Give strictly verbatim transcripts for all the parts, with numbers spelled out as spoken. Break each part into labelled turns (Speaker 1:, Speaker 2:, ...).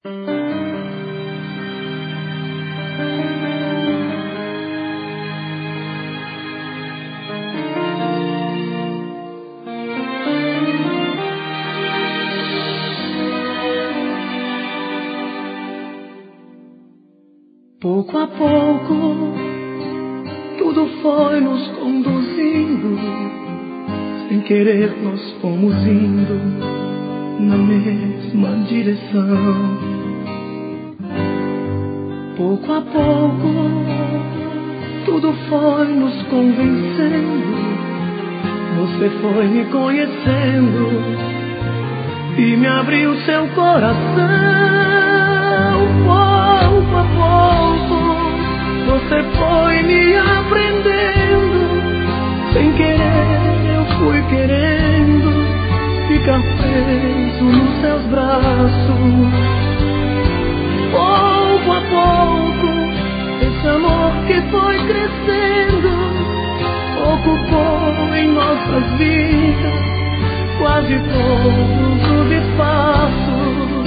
Speaker 1: Pouco a pouco, tudo foi nos conduzindo, sem querer nós fomos indo na mesma direção. Pouco a pouco, tudo foi nos convencendo, você foi me conhecendo e me abriu seu coração. Pouco a pouco, você foi me aprendendo, sem querer eu fui querendo ficar preso nos seus braços. Pouco a pouco, esse amor que foi crescendo ocupou em nossas vidas quase todos os espaços.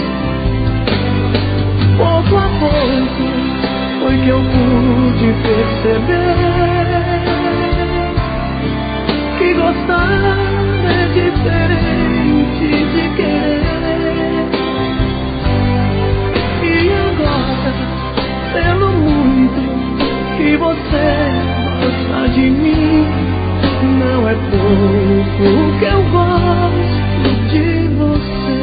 Speaker 1: Pouco a pouco foi que eu pude perceber que gostar é diferente de querer. E agora, pelo muito que você gosta de mim, não é pouco que eu gosto de você.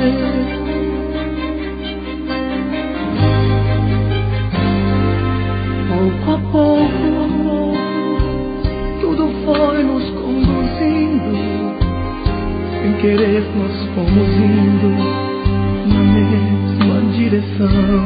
Speaker 1: Pouco a pouco, tudo foi nos conduzindo, sem querer nós fomos indo na mesma direção.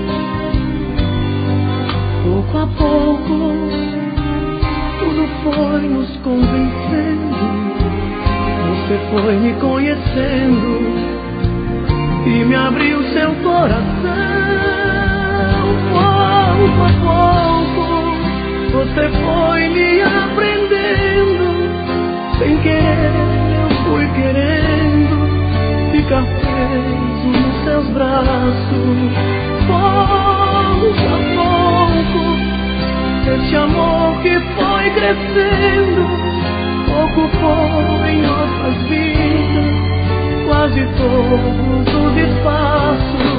Speaker 1: Pouco a pouco, tudo foi nos convencendo, você foi me conhecendo e me abriu seu coração. Pouco a pouco, você foi me aprendendo, sem querer eu fui querendo ficar preso nos seus braços. Pouco a pouco, esse amor que foi crescendo ocupou em nossas vidas quase todos os espaços.